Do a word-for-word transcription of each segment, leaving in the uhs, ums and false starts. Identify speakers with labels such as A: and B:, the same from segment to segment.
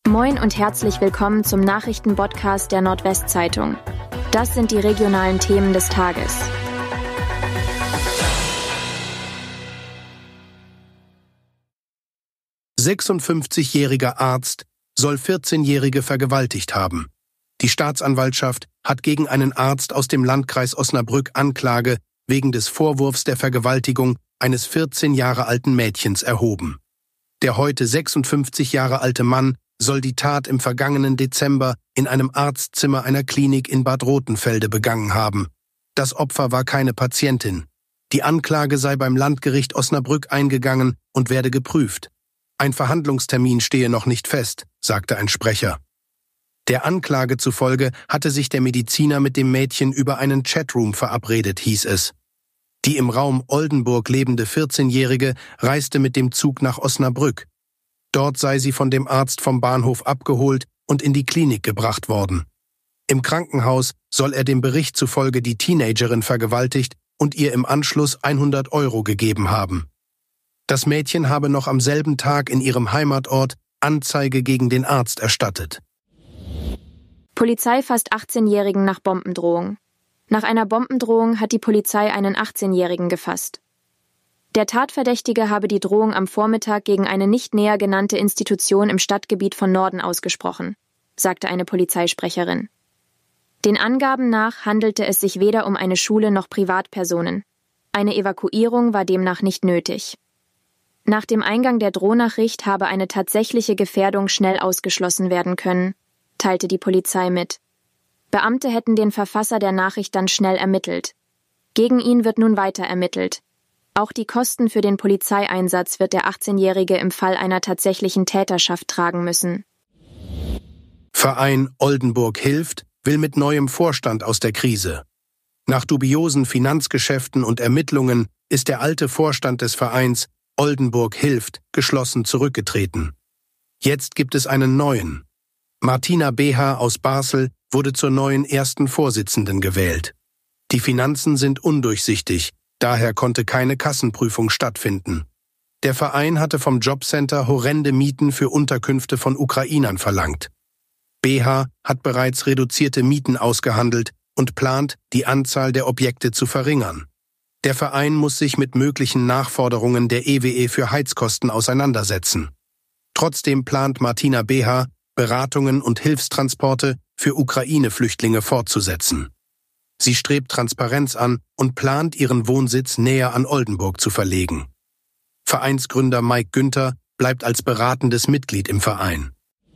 A: Moin und herzlich willkommen zum Nachrichtenpodcast der Nordwestzeitung. Das sind die regionalen Themen des Tages.
B: sechsundfünfzigjähriger Arzt soll vierzehnjährige vergewaltigt haben. Die Staatsanwaltschaft hat gegen einen Arzt aus dem Landkreis Osnabrück Anklage wegen des Vorwurfs der Vergewaltigung eines vierzehn Jahre alten Mädchens erhoben. Der heute sechsundfünfzig Jahre alte Mann soll die Tat im vergangenen Dezember in einem Arztzimmer einer Klinik in Bad Rotenfelde begangen haben. Das Opfer war keine Patientin. Die Anklage sei beim Landgericht Osnabrück eingegangen und werde geprüft. Ein Verhandlungstermin stehe noch nicht fest, sagte ein Sprecher. Der Anklage zufolge hatte sich der Mediziner mit dem Mädchen über einen Chatroom verabredet, hieß es. Die im Raum Oldenburg lebende vierzehnjährige reiste mit dem Zug nach Osnabrück. Dort sei sie von dem Arzt vom Bahnhof abgeholt und in die Klinik gebracht worden. Im Krankenhaus soll er dem Bericht zufolge die Teenagerin vergewaltigt und ihr im Anschluss hundert Euro gegeben haben. Das Mädchen habe noch am selben Tag in ihrem Heimatort Anzeige gegen den Arzt erstattet.
A: Polizei fasst achtzehnjährigen nach Bombendrohung. Nach einer Bombendrohung hat die Polizei einen achtzehnjährigen gefasst. Der Tatverdächtige habe die Drohung am Vormittag gegen eine nicht näher genannte Institution im Stadtgebiet von Norden ausgesprochen, sagte eine Polizeisprecherin. Den Angaben nach handelte es sich weder um eine Schule noch Privatpersonen. Eine Evakuierung war demnach nicht nötig. Nach dem Eingang der Drohnachricht habe eine tatsächliche Gefährdung schnell ausgeschlossen werden können, teilte die Polizei mit. Beamte hätten den Verfasser der Nachricht dann schnell ermittelt. Gegen ihn wird nun weiter ermittelt. Auch die Kosten für den Polizeieinsatz wird der achtzehnjährige im Fall einer tatsächlichen Täterschaft tragen müssen.
B: Verein Oldenburg hilft, will mit neuem Vorstand aus der Krise. Nach dubiosen Finanzgeschäften und Ermittlungen ist der alte Vorstand des Vereins Oldenburg hilft geschlossen zurückgetreten. Jetzt gibt es einen neuen. Martina Beha aus Basel wurde zur neuen ersten Vorsitzenden gewählt. Die Finanzen sind undurchsichtig. Daher konnte keine Kassenprüfung stattfinden. Der Verein hatte vom Jobcenter horrende Mieten für Unterkünfte von Ukrainern verlangt. B H hat bereits reduzierte Mieten ausgehandelt und plant, die Anzahl der Objekte zu verringern. Der Verein muss sich mit möglichen Nachforderungen der E W E für Heizkosten auseinandersetzen. Trotzdem plant Martina B H, Beratungen und Hilfstransporte für Ukraine-Flüchtlinge fortzusetzen. Sie strebt Transparenz an und plant, ihren Wohnsitz näher an Oldenburg zu verlegen. Vereinsgründer Mike Günther bleibt als beratendes Mitglied im Verein.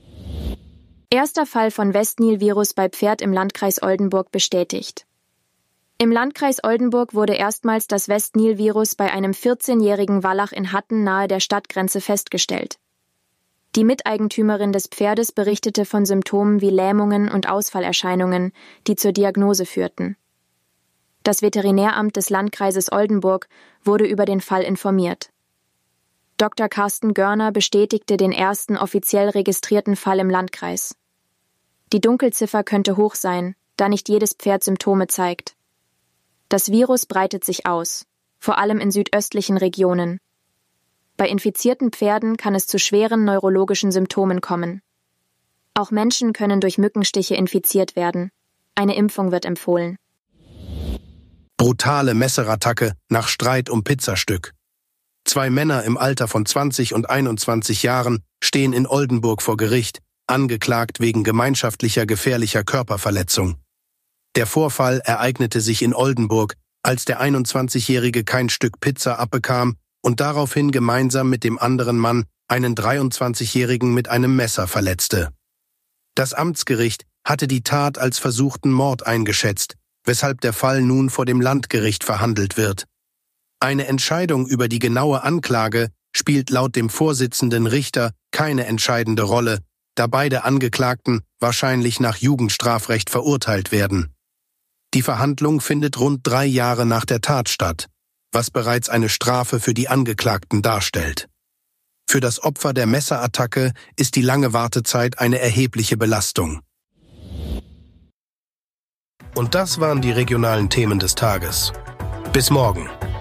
A: Erster Fall von Westnil-Virus bei Pferd im Landkreis Oldenburg bestätigt. Im Landkreis Oldenburg wurde erstmals das Westnil-Virus bei einem vierzehnjährigen Wallach in Hatten nahe der Stadtgrenze festgestellt. Die Miteigentümerin des Pferdes berichtete von Symptomen wie Lähmungen und Ausfallerscheinungen, die zur Diagnose führten. Das Veterinäramt des Landkreises Oldenburg wurde über den Fall informiert. Doktor Carsten Görner bestätigte den ersten offiziell registrierten Fall im Landkreis. Die Dunkelziffer könnte hoch sein, da nicht jedes Pferd Symptome zeigt. Das Virus breitet sich aus, vor allem in südöstlichen Regionen. Bei infizierten Pferden kann es zu schweren neurologischen Symptomen kommen. Auch Menschen können durch Mückenstiche infiziert werden. Eine Impfung wird empfohlen.
B: Brutale Messerattacke nach Streit um Pizzastück. Zwei Männer im Alter von zwanzig und einundzwanzig Jahren stehen in Oldenburg vor Gericht, angeklagt wegen gemeinschaftlicher gefährlicher Körperverletzung. Der Vorfall ereignete sich in Oldenburg, als der einundzwanzigjährige kein Stück Pizza abbekam und daraufhin gemeinsam mit dem anderen Mann einen dreiundzwanzigjährigen mit einem Messer verletzte. Das Amtsgericht hatte die Tat als versuchten Mord eingeschätzt, weshalb der Fall nun vor dem Landgericht verhandelt wird. Eine Entscheidung über die genaue Anklage spielt laut dem Vorsitzenden Richter keine entscheidende Rolle, da beide Angeklagten wahrscheinlich nach Jugendstrafrecht verurteilt werden. Die Verhandlung findet rund drei Jahre nach der Tat statt, was bereits eine Strafe für die Angeklagten darstellt. Für das Opfer der Messerattacke ist die lange Wartezeit eine erhebliche Belastung. Und das waren die regionalen Themen des Tages. Bis morgen.